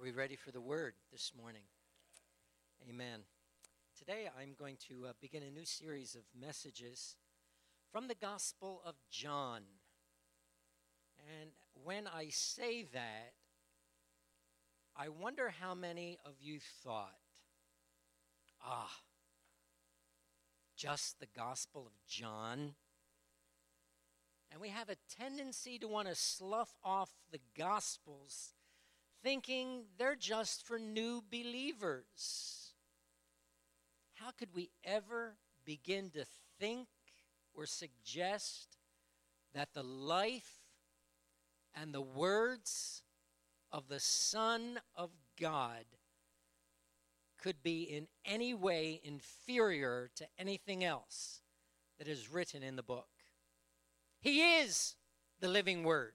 we ready for the word this morning? Amen. Today I'm going to begin a new series of messages from the Gospel of John. And when I say that, I wonder how many of you thought, just the Gospel of John? And we have a tendency to want to slough off the Gospels thinking they're just for new believers. How could we ever begin to think or suggest that the life and the words of the Son of God could be in any way inferior to anything else that is written in the book? He is the living word.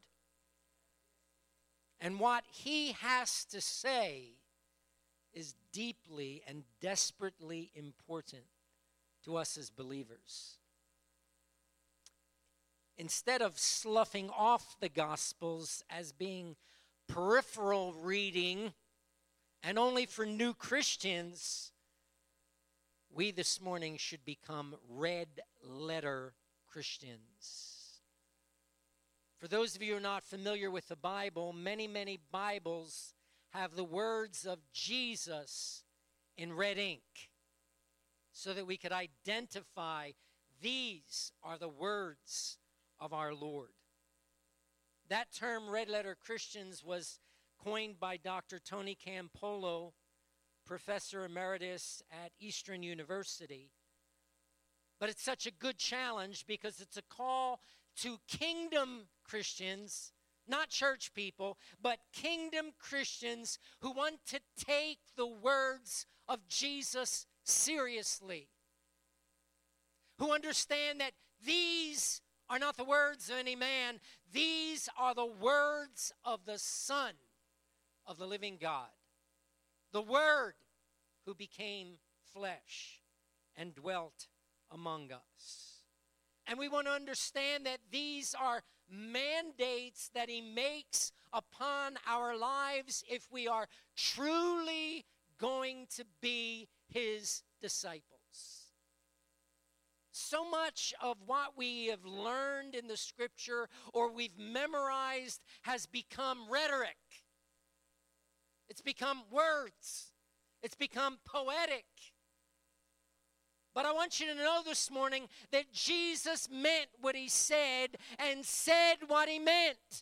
And what he has to say is deeply and desperately important to us as believers. Instead of sloughing off the Gospels as being peripheral reading and only for new Christians, we this morning should become red-letter Christians. For those of you who are not familiar with the Bible, many Bibles have the words of Jesus in red ink so that we could identify these are the words of our Lord. That term, red-letter Christians, was coined by Dr. Tony Campolo, Professor Emeritus at Eastern University. But it's such a good challenge because it's a call to kingdom Christians, not church people, but kingdom Christians who want to take the words of Jesus seriously, who understand that these are not the words of any man, these are the words of the Son of the living God, the Word who became flesh and dwelt among us. And we want to understand that these are mandates that he makes upon our lives if we are truly going to be his disciples. So much of what we have learned in the scripture or we've memorized has become rhetoric. It's become words. It's become poetic. But I want you to know this morning that Jesus meant what he said and said what he meant.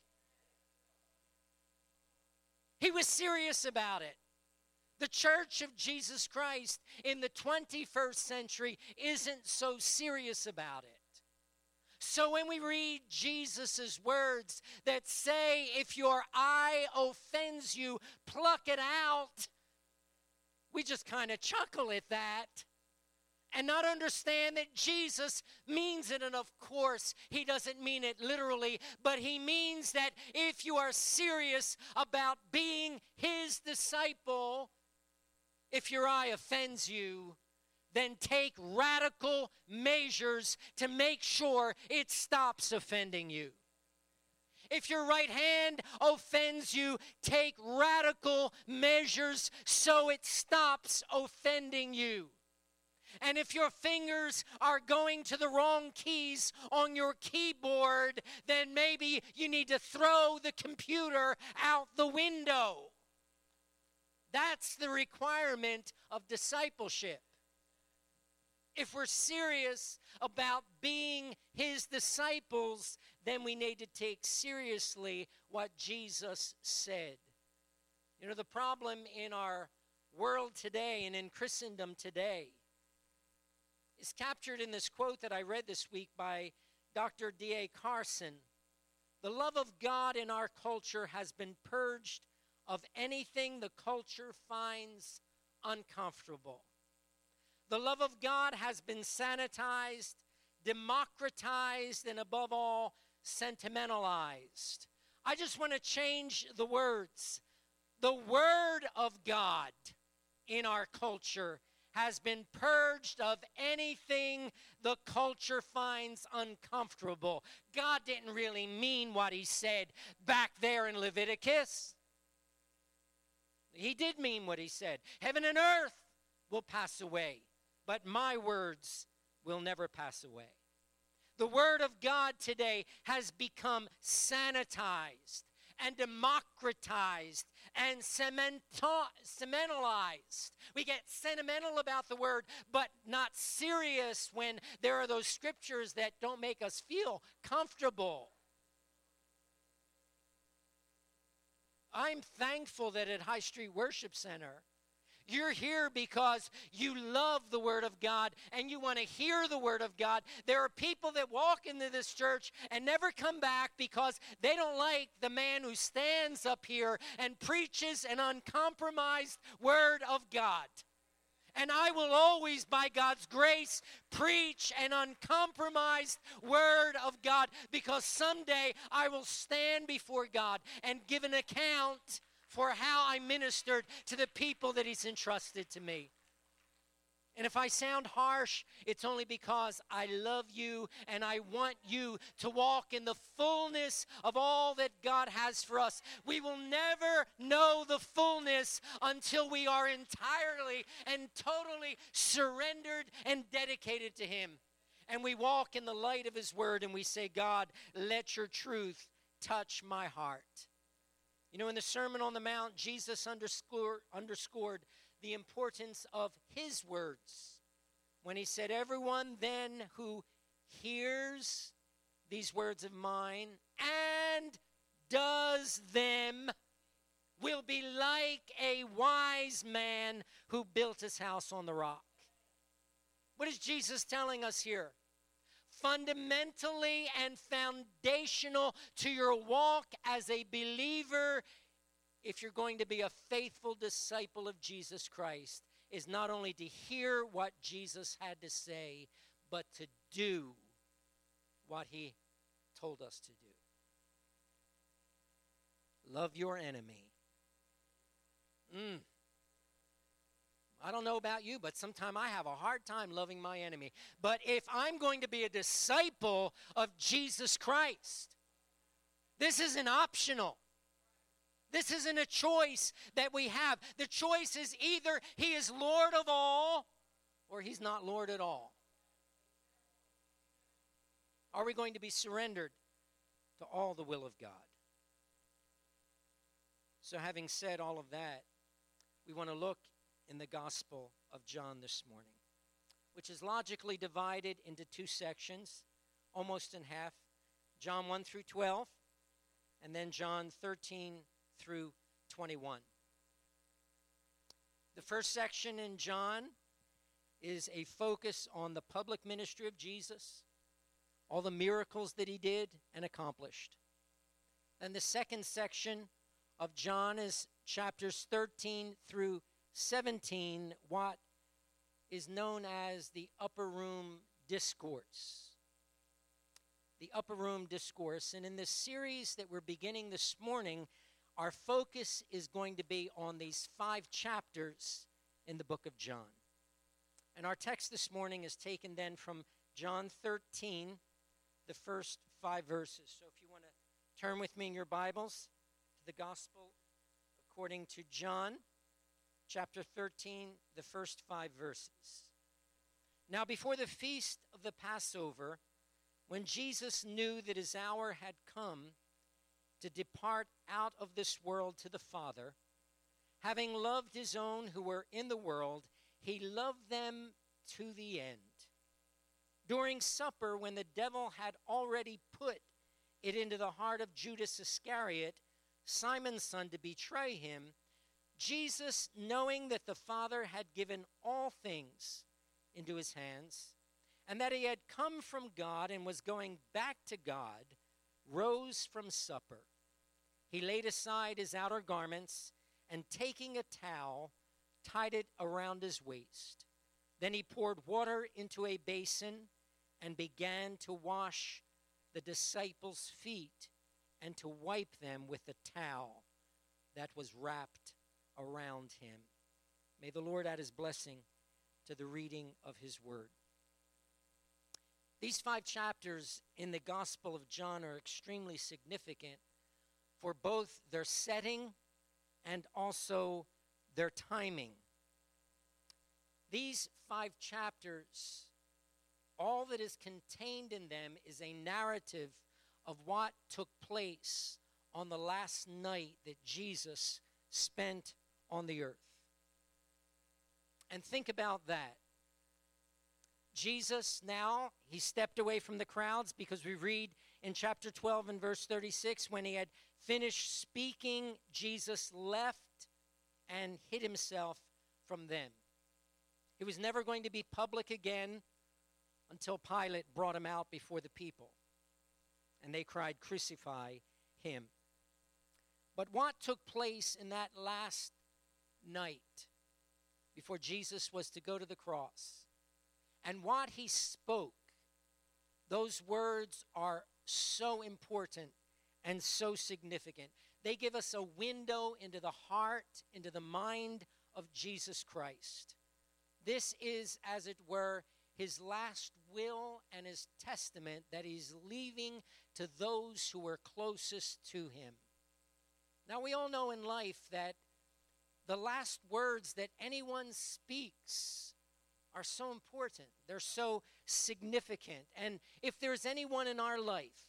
He was serious about it. The Church of Jesus Christ in the 21st century isn't so serious about it. So when we read Jesus' words that say, if your eye offends you, pluck it out, we just kind of chuckle at that. And not understand that Jesus means it. And of course, he doesn't mean it literally, but he means that if you are serious about being his disciple, if your eye offends you, then take radical measures to make sure it stops offending you. If your right hand offends you, take radical measures so it stops offending you. And if your fingers are going to the wrong keys on your keyboard, then maybe you need to throw the computer out the window. That's the requirement of discipleship. If we're serious about being his disciples, then we need to take seriously what Jesus said. You know, the problem in our world today and in Christendom today is captured in this quote that I read this week by Dr. D.A. Carson. The love of God in our culture has been purged of anything the culture finds uncomfortable. The love of God has been sanitized, democratized, and above all, sentimentalized. I just want to change the words. The Word of God in our culture has been purged of anything the culture finds uncomfortable. God didn't really mean what he said back there in Leviticus. He did mean what he said. Heaven and earth will pass away, but my words will never pass away. The Word of God today has become sanitized and democratized and sentimentalized. We get sentimental about the Word, but not serious when there are those scriptures that don't make us feel comfortable. I'm thankful that at High Street Worship Center, you're here because you love the Word of God and you want to hear the Word of God. There are people that walk into this church and never come back because they don't like the man who stands up here and preaches an uncompromised Word of God. And I will always, by God's grace, preach an uncompromised Word of God, because someday I will stand before God and give an account for how I ministered to the people that He's entrusted to me. And if I sound harsh, it's only because I love you and I want you to walk in the fullness of all that God has for us. We will never know the fullness until we are entirely and totally surrendered and dedicated to Him. And we walk in the light of His Word and we say, God, let your truth touch my heart. You know, in the Sermon on the Mount, Jesus underscored the importance of His words when He said, everyone then who hears these words of mine and does them will be like a wise man who built his house on the rock. What is Jesus telling us here? Fundamentally and foundational to your walk as a believer, if you're going to be a faithful disciple of Jesus Christ, is not only to hear what Jesus had to say, but to do what He told us to do. Love your enemy. I don't know about you, but sometimes I have a hard time loving my enemy. But if I'm going to be a disciple of Jesus Christ, this isn't optional. This isn't a choice that we have. The choice is either He is Lord of all or He's not Lord at all. Are we going to be surrendered to all the will of God? So having said all of that, we want to look in the Gospel of John this morning, which is logically divided into two sections, almost in half. John 1 through 12, and then John 13 through 21. The first section in John is a focus on the public ministry of Jesus, all the miracles that He did and accomplished. And the second section of John is chapters 13 through 17, what is known as the Upper Room Discourse. The Upper Room Discourse. And in this series that we're beginning this morning, our focus is going to be on these 5 chapters in the book of John. And our text this morning is taken then from John 13, the first 5 verses. So if you want to turn with me in your Bibles to the Gospel according to John, chapter 13, the first 5 verses. Now before the feast of the Passover, when Jesus knew that His hour had come to depart out of this world to the Father, having loved His own who were in the world, He loved them to the end. During supper, when the devil had already put it into the heart of Judas Iscariot, Simon's son, to betray Him, Jesus, knowing that the Father had given all things into His hands, and that He had come from God and was going back to God, rose from supper. He laid aside His outer garments, and taking a towel, tied it around His waist. Then He poured water into a basin and began to wash the disciples' feet and to wipe them with the towel that was wrapped around Him. May the Lord add His blessing to the reading of His word. These 5 chapters in the Gospel of John are extremely significant for both their setting and also their timing. These 5 chapters, all that is contained in them is a narrative of what took place on the last night that Jesus spent on the earth. And think about that. Jesus now, he stepped away from the crowds, because we read in chapter 12 and verse 36, when he had finished speaking, Jesus left and hid himself from them. He was never going to be public again until Pilate brought him out before the people. And they cried, "Crucify him." But what took place in that last night before Jesus was to go to the cross, and what he spoke, those words are so important and so significant. They give us a window into the heart, into the mind of Jesus Christ. This is, as it were, his last will and his testament that he's leaving to those who were closest to him. Now, we all know in life that the last words that anyone speaks are so important. They're so significant. And if there's anyone in our life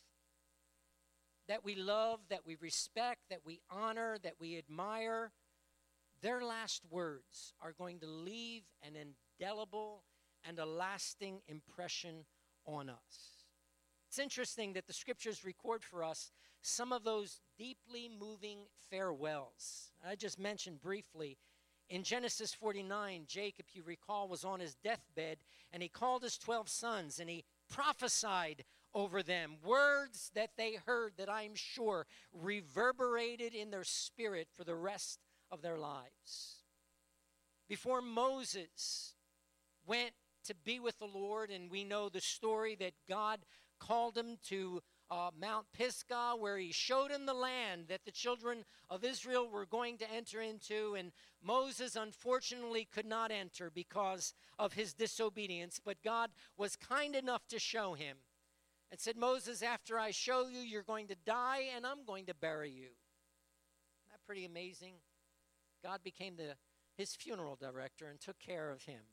that we love, that we respect, that we honor, that we admire, their last words are going to leave an indelible and a lasting impression on us. It's interesting that the scriptures record for us some of those deeply moving farewells. I just mentioned briefly in Genesis 49, Jacob, you recall, was on his deathbed, and he called his 12 sons, and he prophesied over them words that they heard that I'm sure reverberated in their spirit for the rest of their lives. Before Moses went to be with the Lord, and we know the story that God called him to Mount Pisgah, where he showed him the land that the children of Israel were going to enter into, and Moses unfortunately could not enter because of his disobedience, but God was kind enough to show him and said, "Moses, after I show you, you're going to die, and I'm going to bury you." Isn't that pretty amazing? God became his funeral director and took care of him.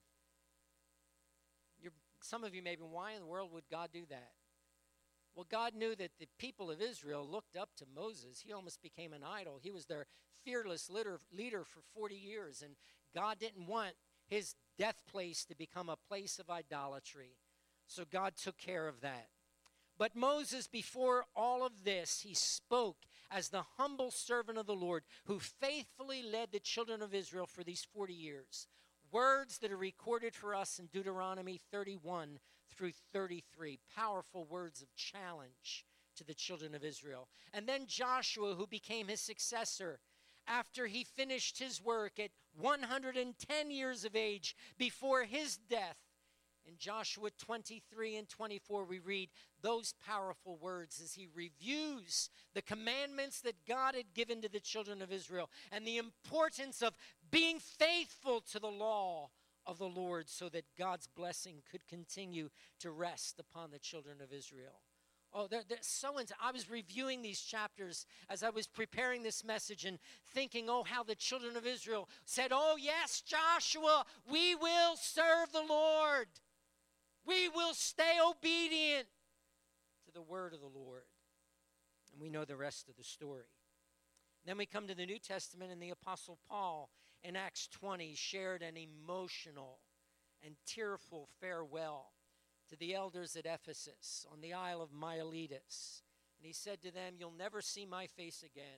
Some of you may be, why in the world would God do that? Well, God knew that the people of Israel looked up to Moses. He almost became an idol. He was their fearless leader for 40 years, and God didn't want his death place to become a place of idolatry. So God took care of that. But Moses, before all of this, he spoke as the humble servant of the Lord who faithfully led the children of Israel for these 40 years. Words that are recorded for us in Deuteronomy 31 through 33. Powerful words of challenge to the children of Israel. And then Joshua, who became his successor, after he finished his work at 110 years of age before his death. In Joshua 23 and 24, we read those powerful words as he reviews the commandments that God had given to the children of Israel and the importance of being faithful to the law of the Lord so that God's blessing could continue to rest upon the children of Israel. Oh, I was reviewing these chapters as I was preparing this message and thinking, how the children of Israel said, "Oh, yes, Joshua, we will serve the Lord. We will stay obedient to the word of the Lord." And we know the rest of the story. Then we come to the New Testament, and the Apostle Paul in Acts 20 shared an emotional and tearful farewell to the elders at Ephesus on the Isle of Miletus. And he said to them, "You'll never see my face again."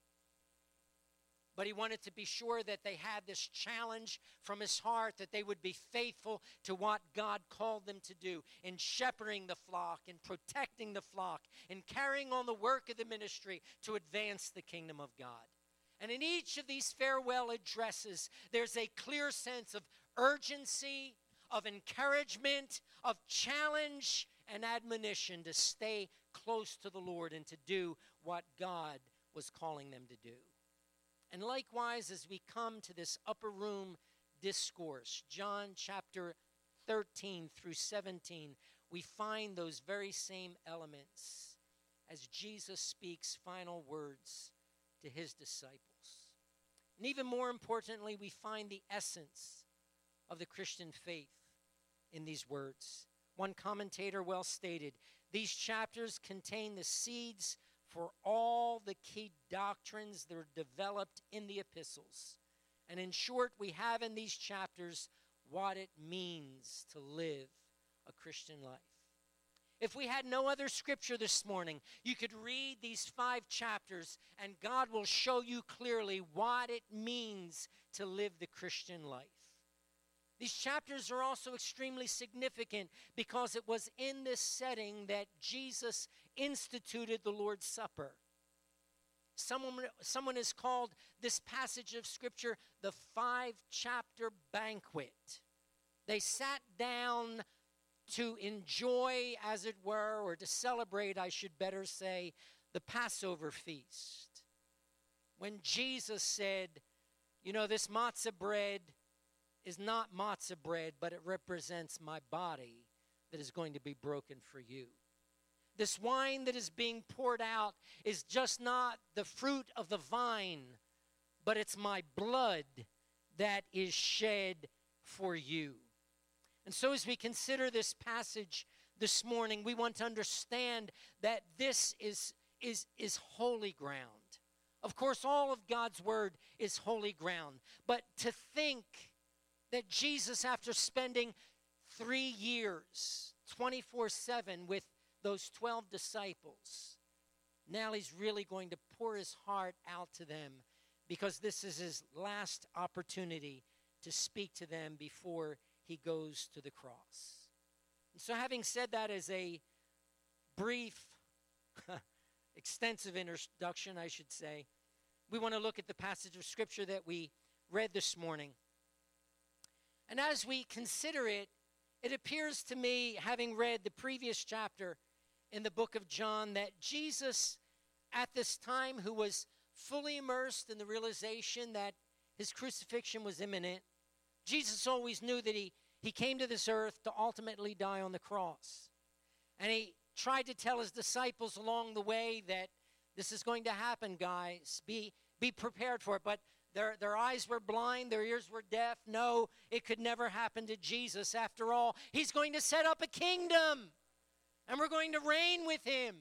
But he wanted to be sure that they had this challenge from his heart, that they would be faithful to what God called them to do in shepherding the flock, in protecting the flock, in carrying on the work of the ministry to advance the kingdom of God. And in each of these farewell addresses, there's a clear sense of urgency, of encouragement, of challenge and admonition to stay close to the Lord and to do what God was calling them to do. And likewise, as we come to this upper room discourse, John chapter 13 through 17, we find those very same elements as Jesus speaks final words to his disciples. And even more importantly, we find the essence of the Christian faith in these words. One commentator well stated, these chapters contain the seeds for all the key doctrines that are developed in the epistles. And in short, we have in these chapters what it means to live a Christian life. If we had no other scripture this morning, you could read these 5 chapters and God will show you clearly what it means to live the Christian life. These chapters are also extremely significant because it was in this setting that Jesus instituted the Lord's Supper. Someone has called this passage of Scripture the 5-chapter banquet. They sat down to enjoy, as it were, or to celebrate, I should better say, the Passover feast. When Jesus said, you know, this matzah bread is not matzah bread, but it represents my body that is going to be broken for you. This wine that is being poured out is just not the fruit of the vine, but it's my blood that is shed for you. And so as we consider this passage this morning, we want to understand that this is holy ground. Of course, all of God's word is holy ground. But to think that Jesus, after spending 3 years, 24/7 with those 12 disciples, now he's really going to pour his heart out to them because this is his last opportunity to speak to them before he goes to the cross. And so having said that as a brief, extensive introduction, I should say, we want to look at the passage of Scripture that we read this morning. And as we consider it, it appears to me, having read the previous chapter in the book of John, that Jesus, at this time, who was fully immersed in the realization that his crucifixion was imminent, Jesus always knew that he came to this earth to ultimately die on the cross. And he tried to tell his disciples along the way that this is going to happen, guys. Be prepared for it. But their eyes were blind, their ears were deaf. No, it could never happen to Jesus. After all, he's going to set up a kingdom, and we're going to reign with him.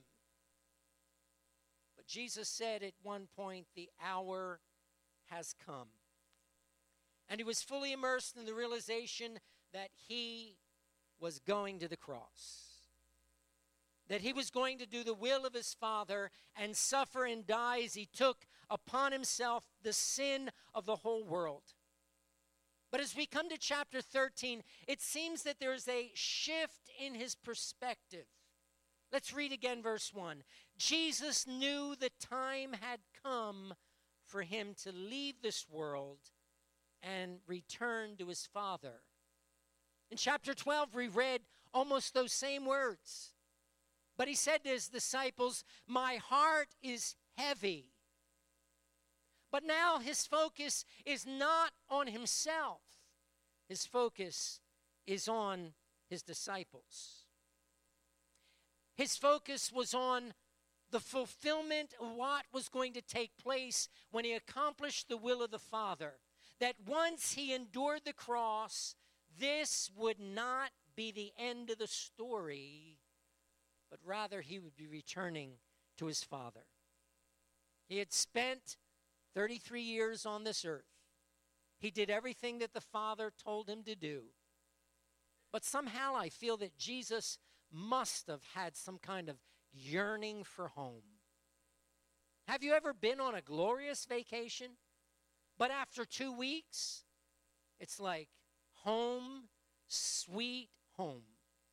But Jesus said at one point, the hour has come. And he was fully immersed in the realization that he was going to the cross, that he was going to do the will of his Father and suffer and die as he took upon himself the sin of the whole world. But as we come to chapter 13, it seems that there is a shift in his perspective. Let's read again verse 1. Jesus knew the time had come for him to leave this world and return to his Father. In chapter 12, we read almost those same words. But he said to his disciples, my heart is heavy. But now his focus is not on himself. His focus is on his disciples. His focus was on the fulfillment of what was going to take place when he accomplished the will of the Father. That once he endured the cross, this would not be the end of the story, but rather he would be returning to his Father. He had spent 33 years on this earth. He did everything that the Father told him to do. But somehow I feel that Jesus must have had some kind of yearning for home. Have you ever been on a glorious vacation, but after 2 weeks, it's like home, sweet home?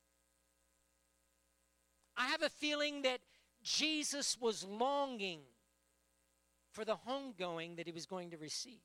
I have a feeling that Jesus was longing for the homegoing that he was going to receive.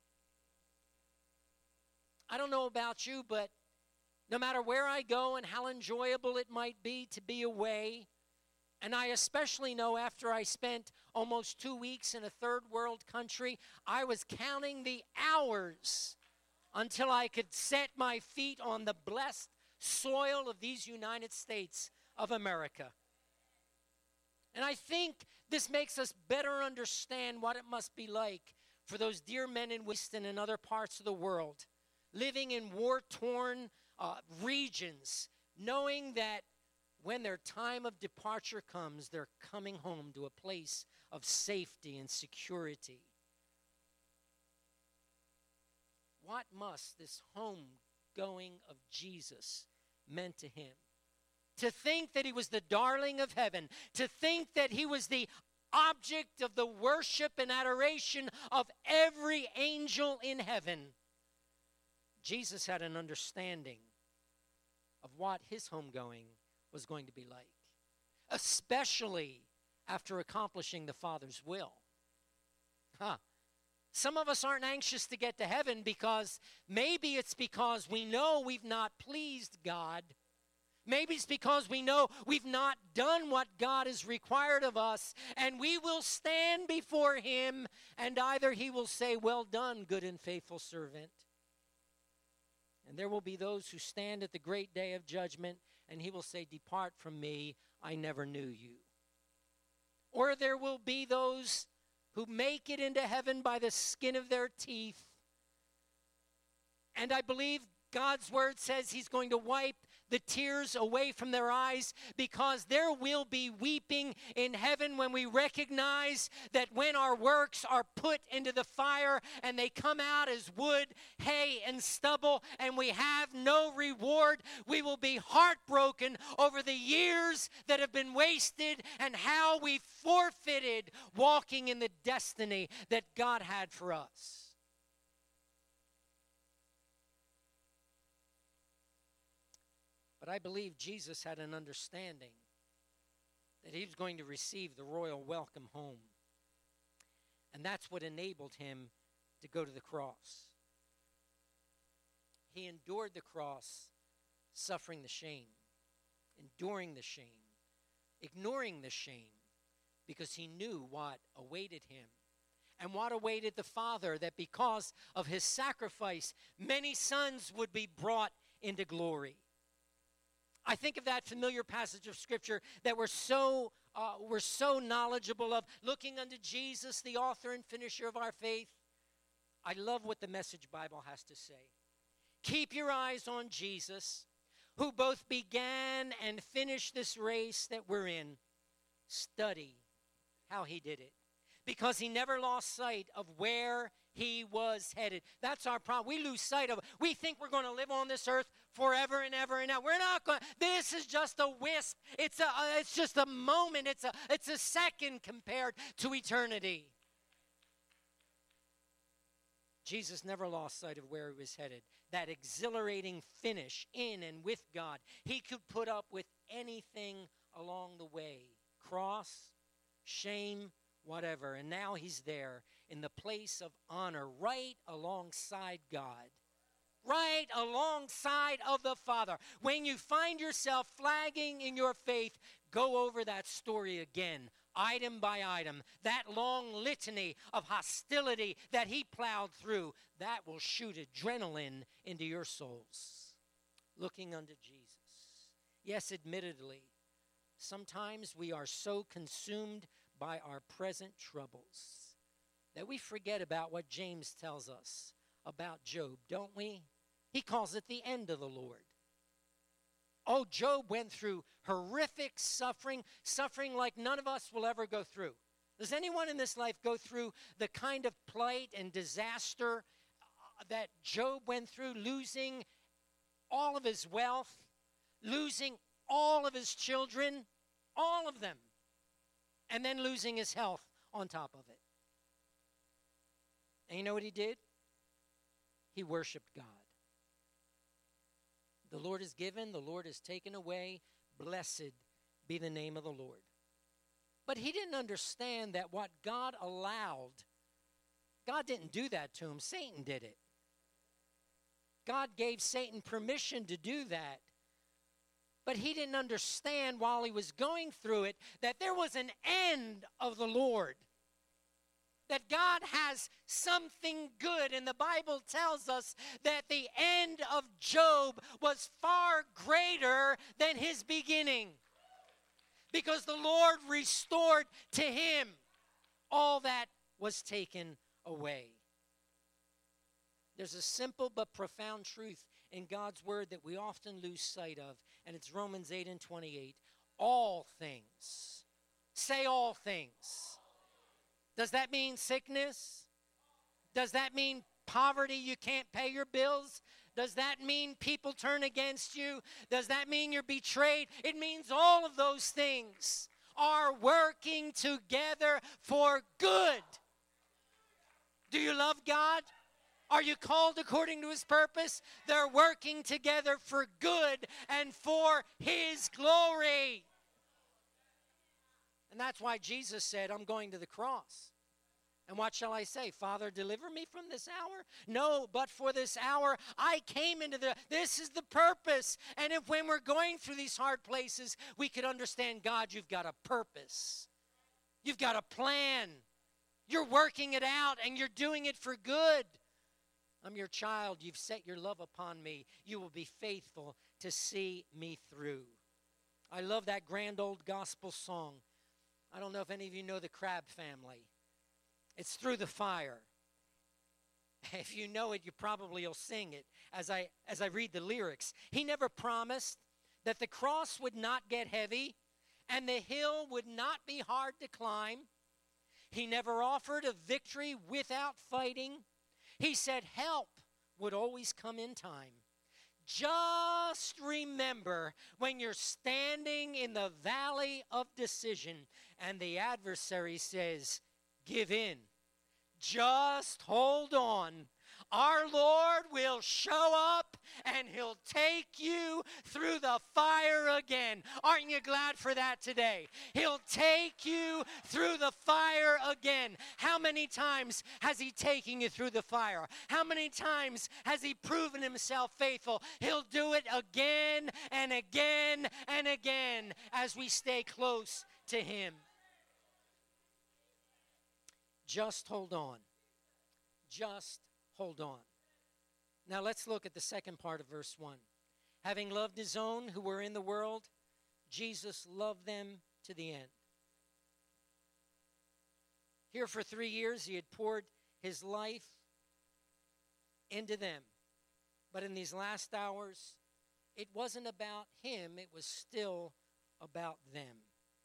I don't know about you, but no matter where I go and how enjoyable it might be to be away, and I especially know after I spent almost 2 weeks in a third world country, I was counting the hours until I could set my feet on the blessed soil of these United States of America. And I think this makes us better understand what it must be like for those dear men in Weston and other parts of the world, living in war-torn regions, knowing that when their time of departure comes, they're coming home to a place of safety and security. What must this homegoing of Jesus meant to him? To think that he was the darling of heaven, to think that he was the object of the worship and adoration of every angel in heaven. Jesus had an understanding of what his homegoing was going to be like, especially after accomplishing the Father's will. Some of us aren't anxious to get to heaven because maybe it's because we know we've not pleased God. Maybe it's because we know we've not done what God has required of us, and we will stand before him, and either he will say, "Well done, good and faithful servant." And there will be those who stand at the great day of judgment, and he will say, "Depart from me, I never knew you." Or there will be those who make it into heaven by the skin of their teeth. And I believe God's word says he's going to wipe the tears away from their eyes, because there will be weeping in heaven when we recognize that when our works are put into the fire and they come out as wood, hay, and stubble, and we have no reward, we will be heartbroken over the years that have been wasted and how we forfeited walking in the destiny that God had for us. But I believe Jesus had an understanding that he was going to receive the royal welcome home. And that's what enabled him to go to the cross. He endured the cross, suffering the shame, enduring the shame, ignoring the shame, because he knew what awaited him. And what awaited the Father, that because of his sacrifice, many sons would be brought into glory. I think of that familiar passage of Scripture that we're so knowledgeable of, looking unto Jesus, the author and finisher of our faith. I love what the Message Bible has to say. Keep your eyes on Jesus, who both began and finished this race that we're in. Study how he did it, because he never lost sight of where he was headed. That's our problem. We lose sight of it. We think we're going to live on this earth forever and ever and ever. We're not going. This is just a wisp. It's just a moment. It's a second compared to eternity. Jesus never lost sight of where he was headed. That exhilarating finish in and with God. He could put up with anything along the way. Cross, shame, whatever. And now he's there in the place of honor, right alongside God, right alongside of the Father. When you find yourself flagging in your faith, go over that story again, item by item. That long litany of hostility that he plowed through, that will shoot adrenaline into your souls. Looking unto Jesus. Yes, admittedly, sometimes we are so consumed by our present troubles that we forget about what James tells us about Job, don't we? He calls it the end of the Lord. Oh, Job went through horrific suffering like none of us will ever go through. Does anyone in this life go through the kind of plight and disaster that Job went through, losing all of his wealth, losing all of his children, all of them, and then losing his health on top of it? And you know what he did? He worshiped God. The Lord is given, the Lord is taken away. Blessed be the name of the Lord. But he didn't understand that what God allowed, God didn't do that to him. Satan did it. God gave Satan permission to do that. But he didn't understand while he was going through it that there was an end of the Lord. That God has something good. And the Bible tells us that the end of Job was far greater than his beginning. Because the Lord restored to him all that was taken away. There's a simple but profound truth in God's word that we often lose sight of, and it's Romans 8:28. All things. Say all things. Does that mean sickness? Does that mean poverty, you can't pay your bills? Does that mean people turn against you? Does that mean you're betrayed? It means all of those things are working together for good. Do you love God? Are you called according to his purpose? They're working together for good and for his glory. And that's why Jesus said, I'm going to the cross. And what shall I say? Father, deliver me from this hour? No, but for this hour, I came into this is the purpose. And if when we're going through these hard places, we could understand, God, you've got a purpose. You've got a plan. You're working it out, and you're doing it for good. I'm your child. You've set your love upon me. You will be faithful to see me through. I love that grand old gospel song. I don't know if any of you know the Crabb family. It's Through the Fire. If you know it, you probably will sing it as I read the lyrics. He never promised that the cross would not get heavy and the hill would not be hard to climb. He never offered a victory without fighting. He said help would always come in time. Just remember when you're standing in the valley of decision and the adversary says, give in. Just hold on. Our Lord will show up and he'll take you through the fire again. Aren't you glad for that today? He'll take you through the fire again. How many times has he taken you through the fire? How many times has he proven himself faithful? He'll do it again and again and again as we stay close to him. Just hold on. Just hold on. Now let's look at the second part of verse 1. Having loved his own who were in the world, Jesus loved them to the end. Here for 3 years he had poured his life into them. But in these last hours, it wasn't about him, it was still about them.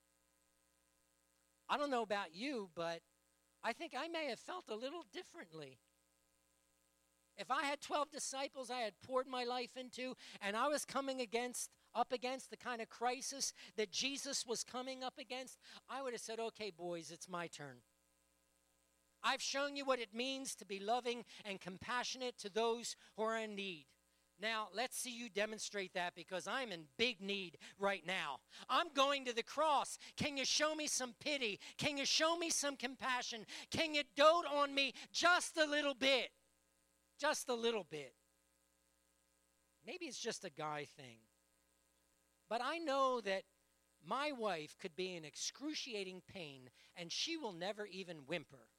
I don't know about you, but I think I may have felt a little differently. If I had 12 disciples I had poured my life into, and I was coming up against the kind of crisis that Jesus was coming up against, I would have said, okay, boys, it's my turn. I've shown you what it means to be loving and compassionate to those who are in need. Now, let's see you demonstrate that, because I'm in big need right now. I'm going to the cross. Can you show me some pity? Can you show me some compassion? Can you dote on me just a little bit? Just a little bit. Maybe it's just a guy thing. But I know that my wife could be in excruciating pain, and she will never even whimper.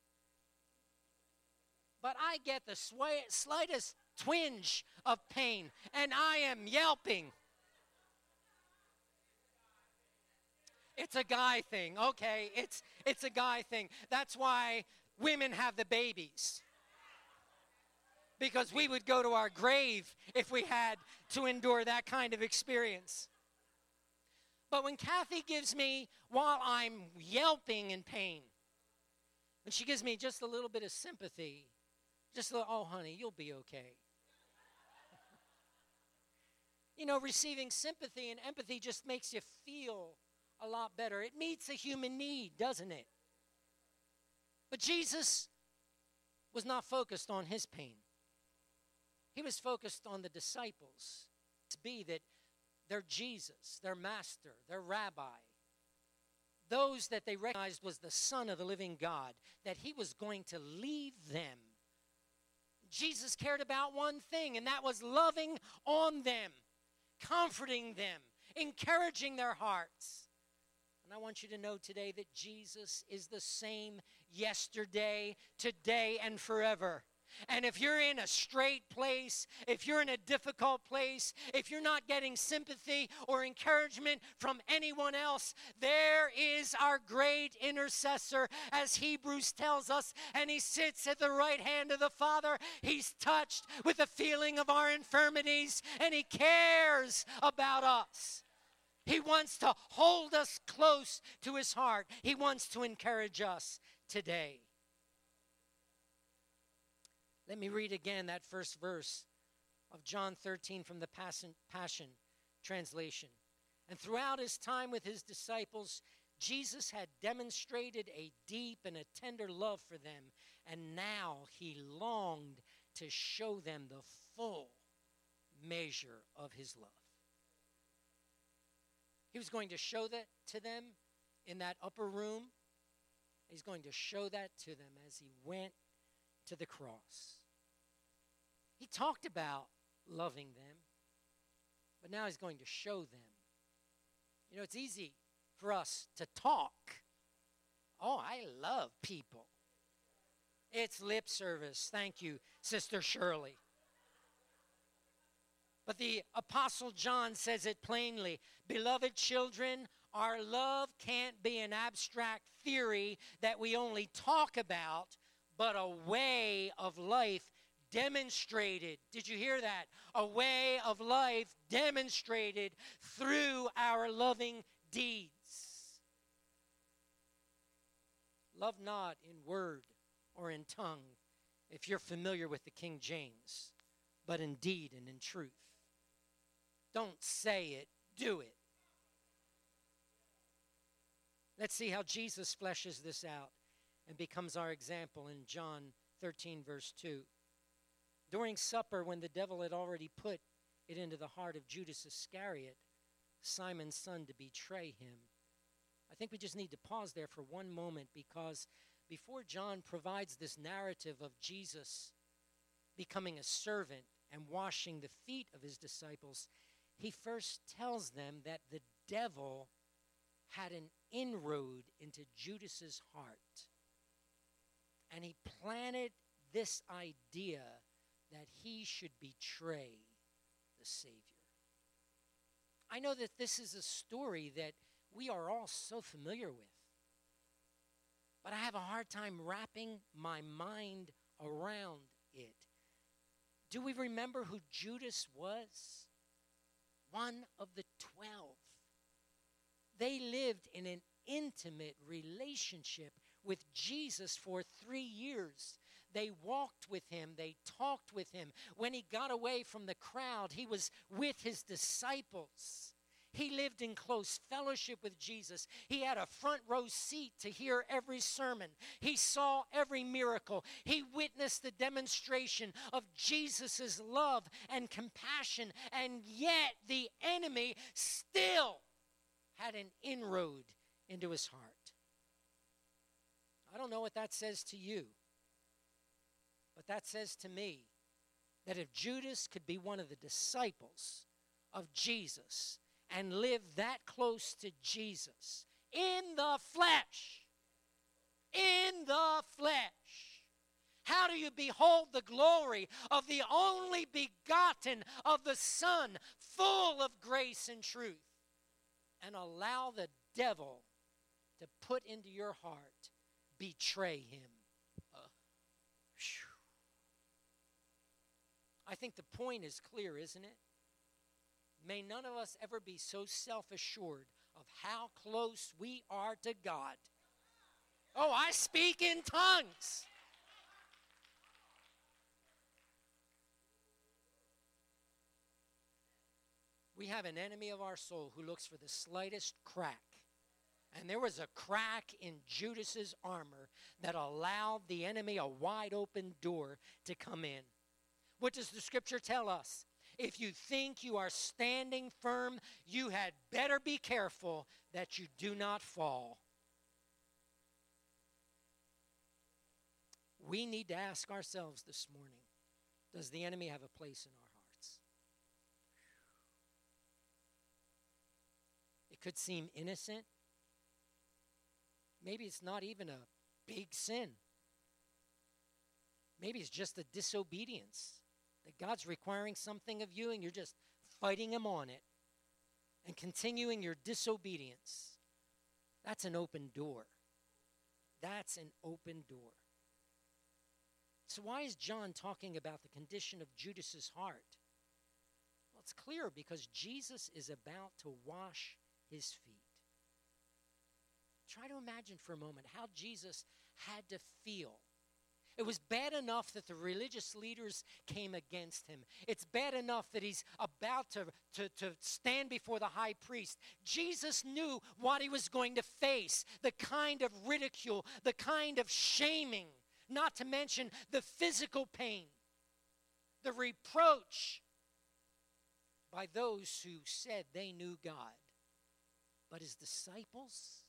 But I get the slightest twinge of pain, and I am yelping. It's a guy thing. Okay, it's a guy thing. That's why women have the babies. Because we would go to our grave if we had to endure that kind of experience. But when Kathy gives me, while I'm yelping in pain, when she gives me just a little bit of sympathy, just a little, oh, honey, you'll be okay. You know, receiving sympathy and empathy just makes you feel a lot better. It meets a human need, doesn't it? But Jesus was not focused on his pain. He was focused on the disciples. To be that their Jesus, their master, their rabbi, those that they recognized was the Son of the living God, that he was going to leave them. Jesus cared about one thing, and that was loving on them, comforting them, encouraging their hearts. And I want you to know today that Jesus is the same yesterday, today, and forever. And if you're in a straight place, if you're in a difficult place, if you're not getting sympathy or encouragement from anyone else, there is our great intercessor, as Hebrews tells us, and he sits at the right hand of the Father. He's touched with the feeling of our infirmities, and he cares about us. He wants to hold us close to his heart. He wants to encourage us today. Let me read again that first verse of John 13 from the Passion Translation. And throughout his time with his disciples, Jesus had demonstrated a deep and a tender love for them, and now he longed to show them the full measure of his love. He was going to show that to them in that upper room. He's going to show that to them as he went to the cross. He talked about loving them, but now he's going to show them. You know, it's easy for us to talk. Oh, I love people. It's lip service. Thank you, Sister Shirley. But the Apostle John says it plainly. Beloved children, our love can't be an abstract theory that we only talk about, but a way of life demonstrated. Did you hear that? A way of life demonstrated through our loving deeds. Love not in word or in tongue, if you're familiar with the King James, but in deed and in truth. Don't say it, do it. Let's see how Jesus fleshes this out and becomes our example in John 13, verse 2. During supper, when the devil had already put it into the heart of Judas Iscariot, Simon's son, to betray him. I think we just need to pause there for one moment, because before John provides this narrative of Jesus becoming a servant and washing the feet of his disciples, he first tells them that the devil had an inroad into Judas's heart. And he planted this idea that he should betray the Savior. I know that this is a story that we are all so familiar with, but I have a hard time wrapping my mind around it. Do we remember who Judas was? One of the 12. They lived in an intimate relationship with Jesus for 3 years. They walked with him. They talked with him. When he got away from the crowd, he was with his disciples. He lived in close fellowship with Jesus. He had a front row seat to hear every sermon. He saw every miracle. He witnessed the demonstration of Jesus' love and compassion. And yet the enemy still had an inroad into his heart. I don't know what that says to you, but that says to me that if Judas could be one of the disciples of Jesus and live that close to Jesus in the flesh, how do you behold the glory of the only begotten of the Son, full of grace and truth, and allow the devil to put into your heart, betray him? I think the point is clear, isn't it? May none of us ever be so self-assured of how close we are to God. Oh, I speak in tongues. We have an enemy of our soul who looks for the slightest crack. And there was a crack in Judas's armor that allowed the enemy a wide open door to come in. What does the scripture tell us? If you think you are standing firm, you had better be careful that you do not fall. We need to ask ourselves this morning, does the enemy have a place in our hearts? It could seem innocent. Maybe it's not even a big sin. Maybe it's just a disobedience, that God's requiring something of you and you're just fighting him on it and continuing your disobedience. That's an open door. That's an open door. So why is John talking about the condition of Judas's heart? Well, it's clear because Jesus is about to wash his feet. Try to imagine for a moment how Jesus had to feel. It was bad enough that the religious leaders came against him. It's bad enough that he's about to stand before the high priest. Jesus knew what he was going to face, the kind of ridicule, the kind of shaming, not to mention the physical pain, the reproach by those who said they knew God. But his disciples,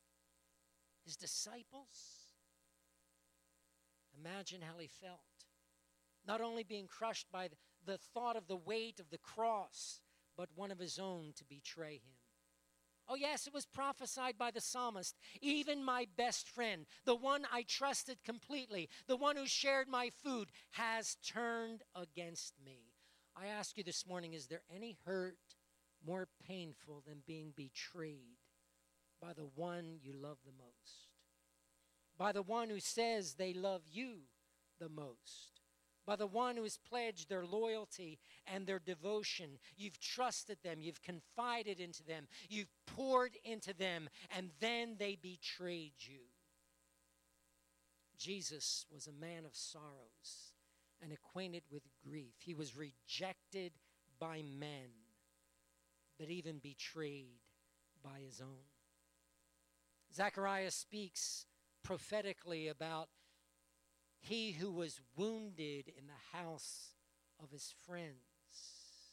imagine how he felt. Not only being crushed by the thought of the weight of the cross, but one of his own to betray him. Oh yes, it was prophesied by the psalmist, even my best friend, the one I trusted completely, the one who shared my food, has turned against me. I ask you this morning, is there any hurt more painful than being betrayed by the one you love the most? By the one who says they love you the most? By the one who has pledged their loyalty and their devotion? You've trusted them, you've confided into them, you've poured into them, and then they betrayed you. Jesus was a man of sorrows and acquainted with grief. He was rejected by men, but even betrayed by his own. Zechariah speaks prophetically about he who was wounded in the house of his friends.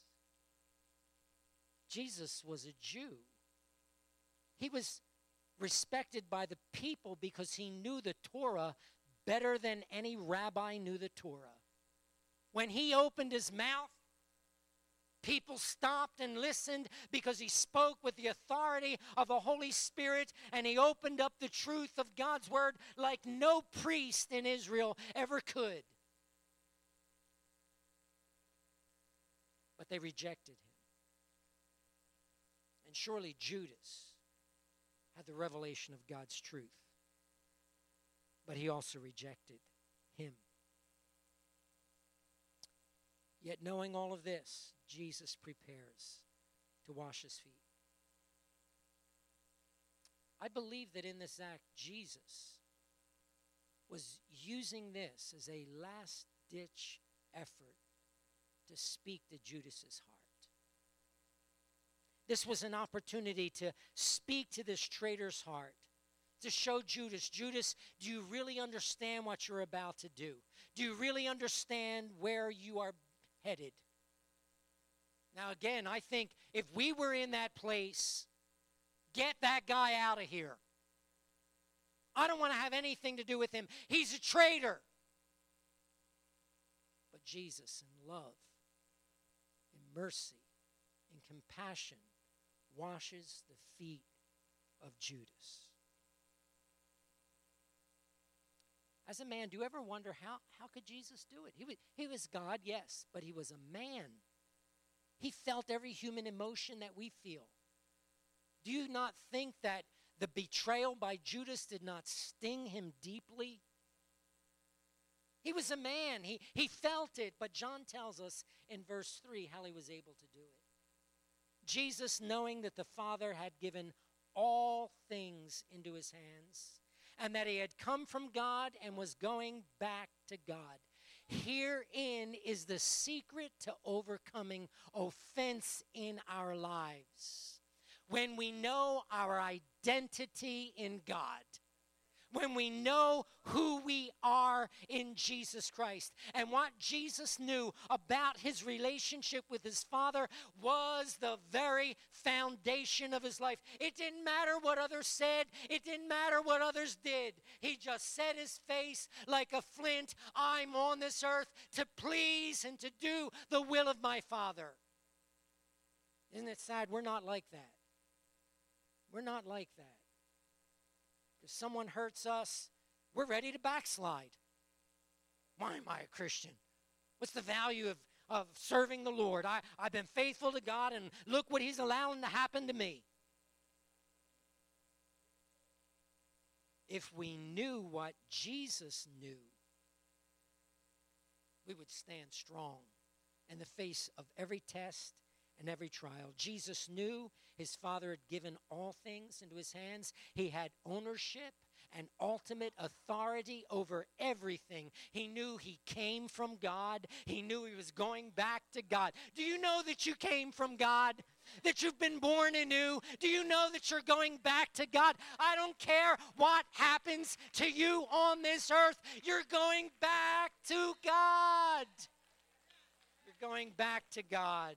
Jesus was a Jew. He was respected by the people because he knew the Torah better than any rabbi knew the Torah. When he opened his mouth, people stopped and listened because he spoke with the authority of the Holy Spirit, and he opened up the truth of God's word like no priest in Israel ever could. But they rejected him. And surely Judas had the revelation of God's truth, but he also rejected him. Yet knowing all of this, Jesus prepares to wash his feet. I believe that in this act, Jesus was using this as a last-ditch effort to speak to Judas's heart. This was an opportunity to speak to this traitor's heart, to show Judas, Judas, do you really understand what you're about to do? Do you really understand where you are headed? Now again, I think if we were in that place, get that guy out of here. I don't want to have anything to do with him. He's a traitor. But Jesus, in love, in mercy, in compassion, washes the feet of Judas. As a man, do you ever wonder how could Jesus do it? He was God, yes, but he was a man. He felt every human emotion that we feel. Do you not think that the betrayal by Judas did not sting him deeply? He was a man. He felt it, but John tells us in verse 3 how he was able to do it. Jesus, knowing that the Father had given all things into his hands, and that he had come from God and was going back to God. Herein is the secret to overcoming offense in our lives. When we know our identity in God, when we know who we are in Jesus Christ. And what Jesus knew about his relationship with his Father was the very foundation of his life. It didn't matter what others said. It didn't matter what others did. He just set his face like a flint. I'm on this earth to please and to do the will of my Father. Isn't it sad? We're not like that. We're not like that. If someone hurts us, we're ready to backslide. Why am I a Christian? What's the value of serving the Lord? I've been faithful to God, and look what he's allowing to happen to me. If we knew what Jesus knew, we would stand strong in the face of every test and every trial. Jesus knew his Father had given all things into his hands. He had ownership and ultimate authority over everything. He knew he came from God. He knew he was going back to God. Do you know that you came from God? That you've been born anew? Do you know that you're going back to God? I don't care what happens to you on this earth. You're going back to God. You're going back to God.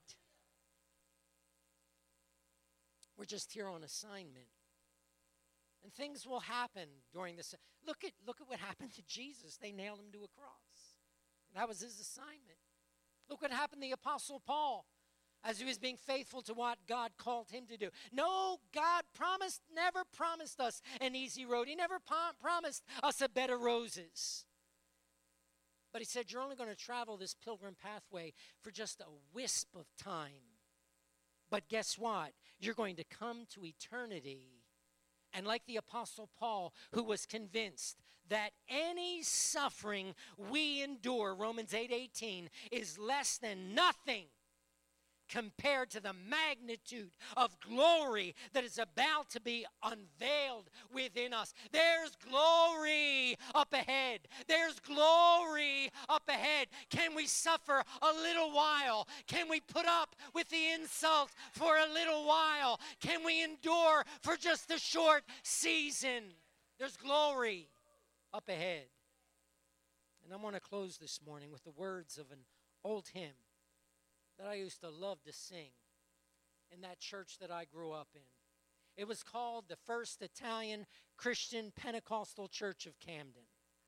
We're just here on assignment. And things will happen during this. Look at what happened to Jesus. They nailed him to a cross. That was his assignment. Look what happened to the Apostle Paul as he was being faithful to what God called him to do. No, God never promised us an easy road. He never promised us a bed of roses. But he said, you're only going to travel this pilgrim pathway for just a wisp of time. But guess what? You're going to come to eternity. And like the Apostle Paul, who was convinced that any suffering we endure, Romans 8:18, is less than nothing compared to the magnitude of glory that is about to be unveiled within us. There's glory up ahead. There's glory up ahead. Can we suffer a little while? Can we put up with the insult for a little while? Can we endure for just a short season? There's glory up ahead. And I want to close this morning with the words of an old hymn that I used to love to sing in that church that I grew up in. It was called the First Italian Christian Pentecostal Church of Camden.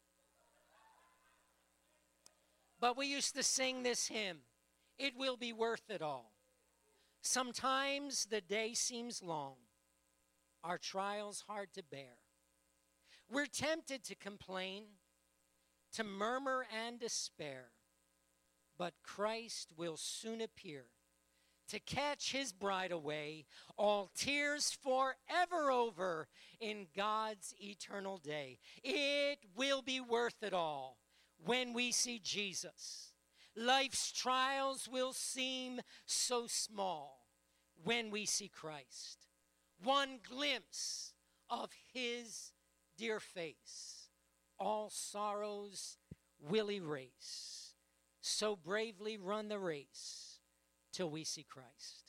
But we used to sing this hymn, "It will be worth it all. Sometimes the day seems long, our trials hard to bear. We're tempted to complain, to murmur and despair. But Christ will soon appear to catch his bride away, all tears forever over in God's eternal day. It will be worth it all when we see Jesus. Life's trials will seem so small when we see Christ. One glimpse of his dear face, all sorrows will erase. So bravely run the race till we see Christ."